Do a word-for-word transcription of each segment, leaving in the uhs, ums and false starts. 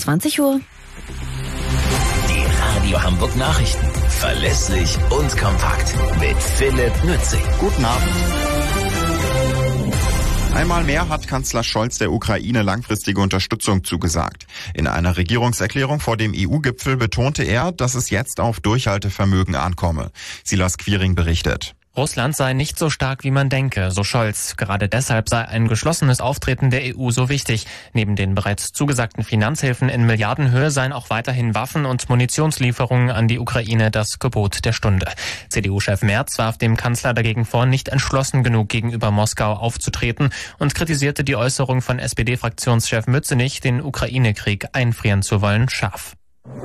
zwanzig Uhr. Die Radio Hamburg Nachrichten. Verlässlich und kompakt. Mit Philipp Nützing. Guten Abend. Einmal mehr hat Kanzler Scholz der Ukraine langfristige Unterstützung zugesagt. In einer Regierungserklärung vor dem E U-Gipfel betonte er, dass es jetzt auf Durchhaltevermögen ankomme. Silas Quiring berichtet. Russland sei nicht so stark, wie man denke, so Scholz. Gerade deshalb sei ein geschlossenes Auftreten der E U so wichtig. Neben den bereits zugesagten Finanzhilfen in Milliardenhöhe seien auch weiterhin Waffen- und Munitionslieferungen an die Ukraine das Gebot der Stunde. C D U-Chef Merz warf dem Kanzler dagegen vor, nicht entschlossen genug gegenüber Moskau aufzutreten und kritisierte die Äußerung von S P D-Fraktionschef Mützenich, den Ukraine-Krieg einfrieren zu wollen, scharf.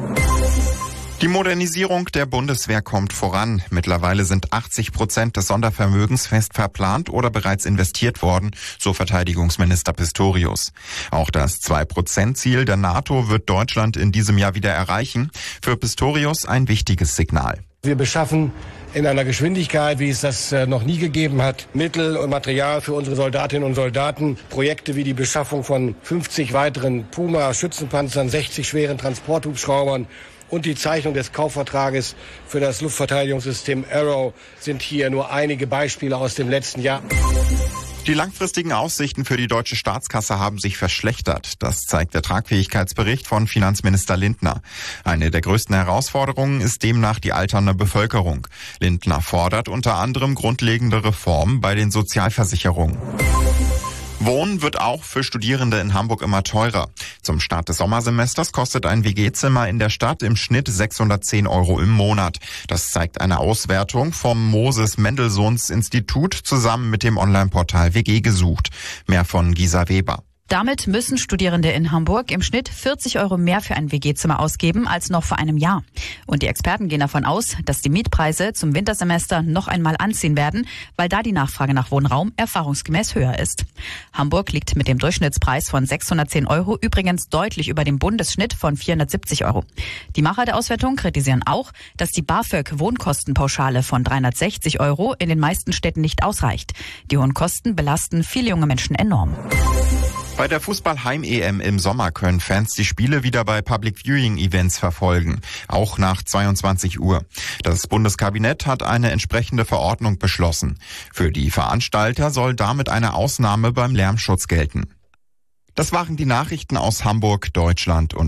Die Modernisierung der Bundeswehr kommt voran. Mittlerweile sind achtzig Prozent des Sondervermögens fest verplant oder bereits investiert worden, so Verteidigungsminister Pistorius. Auch das zwei Prozent Ziel der NATO wird Deutschland in diesem Jahr wieder erreichen. Für Pistorius ein wichtiges Signal. Wir beschaffen in einer Geschwindigkeit, wie es das noch nie gegeben hat, Mittel und Material für unsere Soldatinnen und Soldaten. Projekte wie die Beschaffung von fünfzig weiteren Puma-Schützenpanzern, sechzig schweren Transporthubschraubern und die Zeichnung des Kaufvertrages für das Luftverteidigungssystem Arrow sind hier nur einige Beispiele aus dem letzten Jahr. Die langfristigen Aussichten für die deutsche Staatskasse haben sich verschlechtert. Das zeigt der Tragfähigkeitsbericht von Finanzminister Lindner. Eine der größten Herausforderungen ist demnach die alternde Bevölkerung. Lindner fordert unter anderem grundlegende Reformen bei den Sozialversicherungen. Wohnen wird auch für Studierende in Hamburg immer teurer. Zum Start des Sommersemesters kostet ein W G-Zimmer in der Stadt im Schnitt sechshundertzehn Euro im Monat. Das zeigt eine Auswertung vom Moses-Mendelssohns-Institut zusammen mit dem Online-Portal W G gesucht. Mehr von Gisa Weber. Damit müssen Studierende in Hamburg im Schnitt vierzig Euro mehr für ein W G-Zimmer ausgeben als noch vor einem Jahr. Und die Experten gehen davon aus, dass die Mietpreise zum Wintersemester noch einmal anziehen werden, weil da die Nachfrage nach Wohnraum erfahrungsgemäß höher ist. Hamburg liegt mit dem Durchschnittspreis von sechshundertzehn Euro übrigens deutlich über dem Bundesschnitt von vierhundertsiebzig Euro. Die Macher der Auswertung kritisieren auch, dass die BAföG-Wohnkostenpauschale von dreihundertsechzig Euro in den meisten Städten nicht ausreicht. Die hohen Kosten belasten viele junge Menschen enorm. Bei der Fußball-Heim-E M im Sommer können Fans die Spiele wieder bei Public-Viewing-Events verfolgen, auch nach zweiundzwanzig Uhr. Das Bundeskabinett hat eine entsprechende Verordnung beschlossen. Für die Veranstalter soll damit eine Ausnahme beim Lärmschutz gelten. Das waren die Nachrichten aus Hamburg, Deutschland und